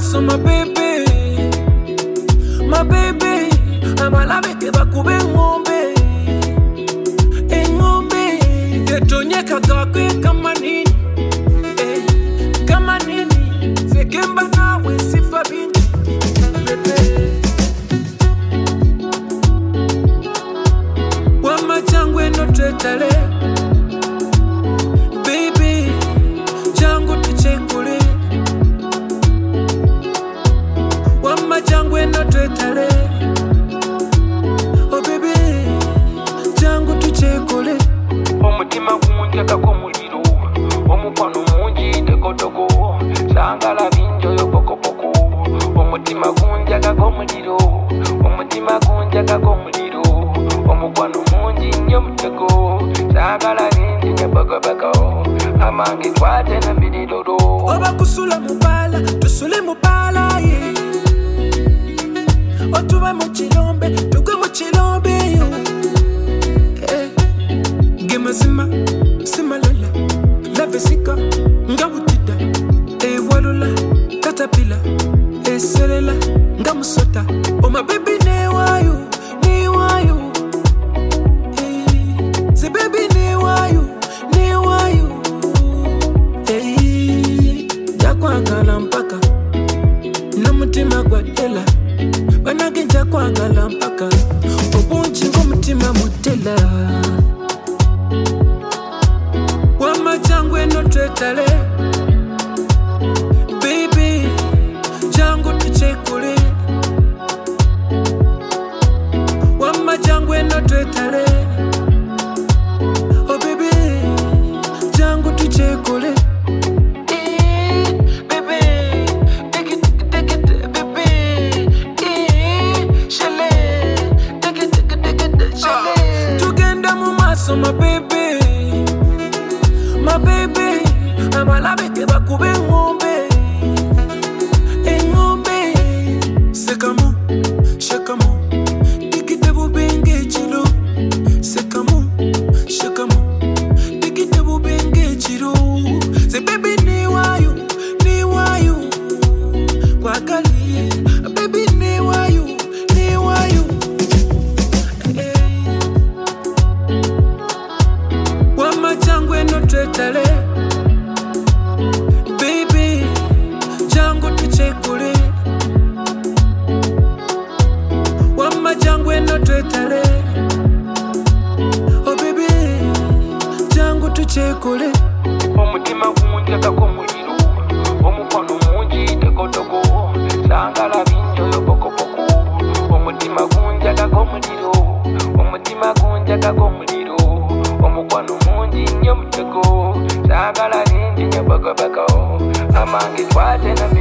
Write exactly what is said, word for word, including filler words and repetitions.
maso my baby, my baby. Amalabe ke bakube ngombe, ngombe. Getonyeka gakwe kama nini, eh, kama nini. Sekemba nawe sifa binti, baby. Wama changwe no tetale, baby. Changu tuchekule, wama changwe no tetale. Omutima gunja kako muliro, omukwano mungi tekotogo, sangala binjo yo poko poko. Omutima gunja kako muliro, omutima gunja kako muliro, omukwano mungi nyo mutego, sangala binjo yo poko poko. Amange kwate na bididodo. Oba kusula mubala, tusule mubala ye. Otuwa muchilombe, tuwe muchilombe yo. Sima, sima lola, la vesika, ngabutida, e walula, katapila, e selela, ngamusota. Oh my baby, ne wayu, ne wayu, eh, se baby ne wayu, ne wayu, eh, jakwa ngalampaka, namutima gwadela, banage jakwa ngalampaka, obunchi ngumutima mutela. Changwe no tetale, baby. Changu tuchekule, wama changwe no tetale, oh baby. Changu tuchekule, eh, baby. Take it, take it, baby. Eh, shale, take it, take it, take it, shale. Tugenda mu maso my baby. My baby, amalabe ke bakube ngombe, ngombe. Sekamu, shakamu, dikite bubenge chilo. Sekamu, shakamu, dikite bubenge chilo. Se baby ni wayu, ni wayu, kwa kali. Baby ni wayu, ni wayu. Wama changwe no tetale, baby. Changu tuchekule, wama changwe no tetale, oh baby. Changu tuchekule. Omutima gunja kako muliro, omukwano mungi tekotogo, sangala binjo yo poko poko. Omutima gunja kako muliro, omutima gunja kako muliro, omukwano mungi nyo mutego, sangala binjo yo poko poko. Amange kwate na